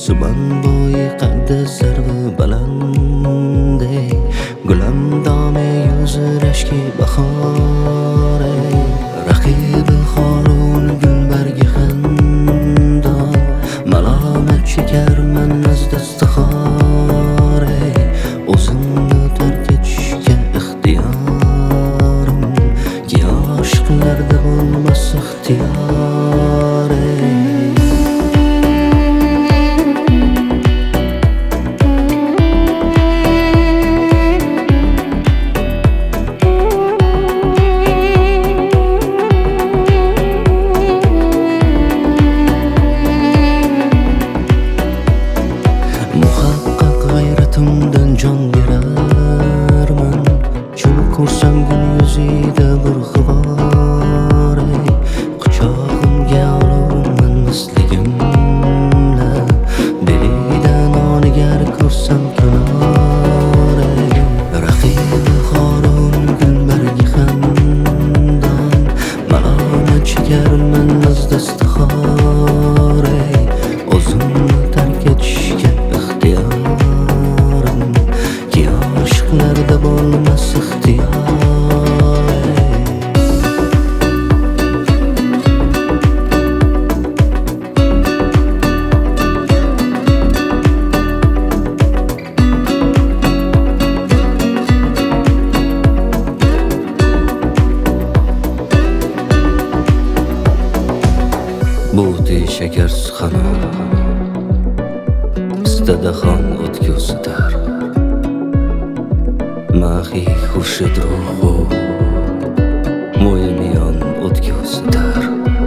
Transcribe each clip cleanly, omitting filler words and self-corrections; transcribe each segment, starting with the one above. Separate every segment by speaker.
Speaker 1: Suban boyi qaddi sarvi balanday Gulam dome yuzi rashki bahoray Raqibi Harun gulbargi xandon Malomat chekarman nazda istihoray O'zimni tark etishga ixtiyorim Ki oshiqlarda bo'lmas ixtiyoray G'ayratimdan jon berarman Chul ko'rsam gün yuzida bir g'iboray Quchog'imga olurman misligimla Belidan onigar ko'rsam kunoray Raqibi Harun gulbargi xandon Malomat chekarman nazda istihoray O'zimni tark etishga ixtiyorim Ki oshiqlarda bo'lmas ixtiyoray Bo'ti shakar suxana Istadaxon o'tga usitar Mahi xurshid ruhu Mo'ymiyon o'tga usitar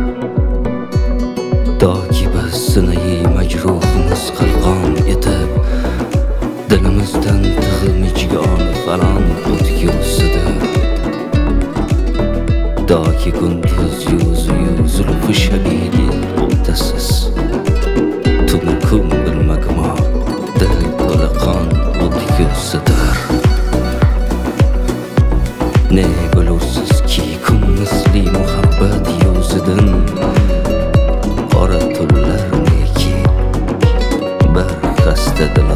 Speaker 1: Toki biz sinayi majruhimiz qalqon etib Dilimizdan tig'ilmichgon falon o'tga usidir Toki kunduz yuzu zulfi shadidi o'tasiz Tuni kun bilmagmo dil to'la qon o'tga usidir Ne bilursiz-ki kun misli muhabbat yuzidan Qora tunlar neki bir xasta